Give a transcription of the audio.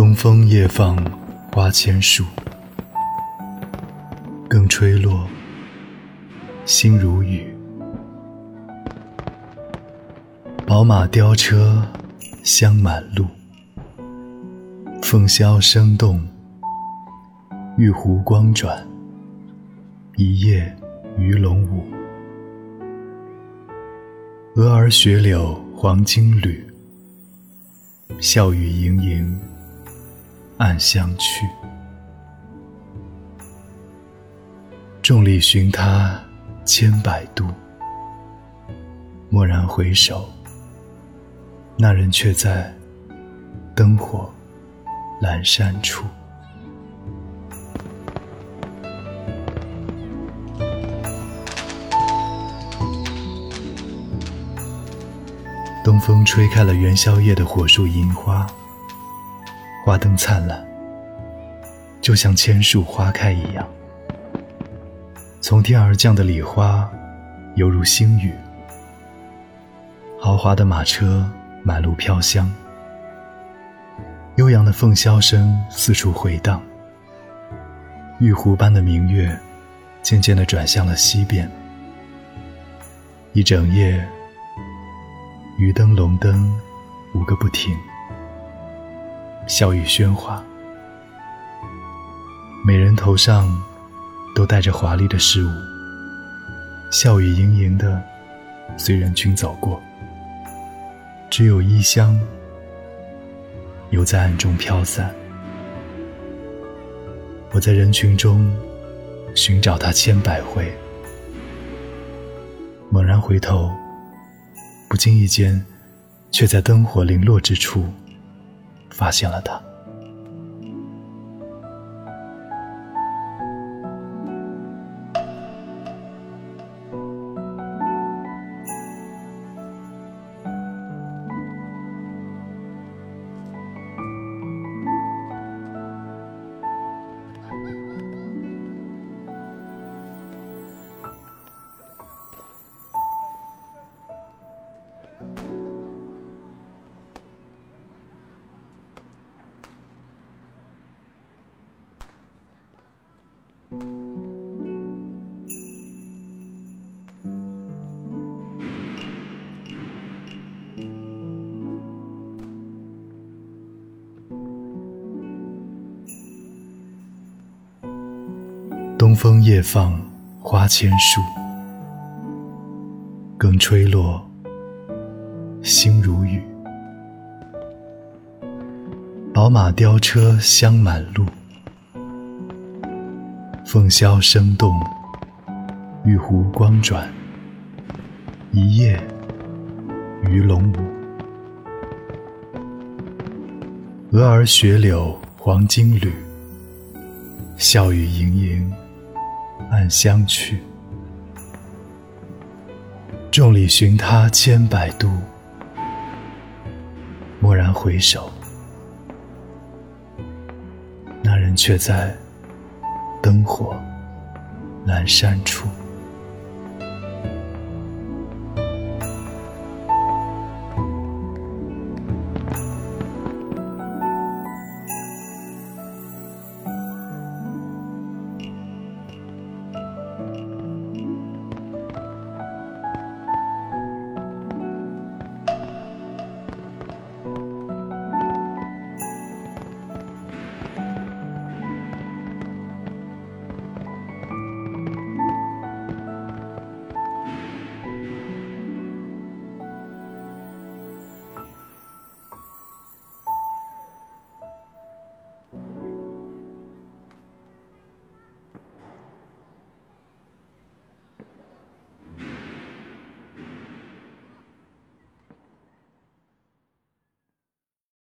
东风夜放花千树，更吹落，星如雨。宝马雕车香满路，凤箫声动，玉壶光转，一夜鱼龙舞。蛾儿雪柳黄金缕，笑语盈盈暗香去。众里寻他千百度，蓦然回首，那人却在灯火阑珊处。东风吹开了元宵夜的火树银花，花灯灿烂，就像千树花开一样。从天而降的礼花犹如星雨，豪华的马车满路飘香，悠扬的凤箫声四处回荡。玉壶般的明月渐渐地转向了西边，一整夜鱼灯龙灯舞个不停，笑语喧哗。每人头上都戴着华丽的饰物，笑语盈盈地随人群走过，只有衣香犹在暗中飘散。我在人群中寻找它千百回，猛然回头，不经意间却在灯火零落之处发现了它。东风夜放花千树，更吹落，星如雨。宝马雕车香满路，凤箫声动，玉壶光转，一夜鱼龙舞。蛾儿雪柳黄金缕，笑语盈盈暗香去。众里寻他千百度，蓦然回首，那人却在灯火阑珊处。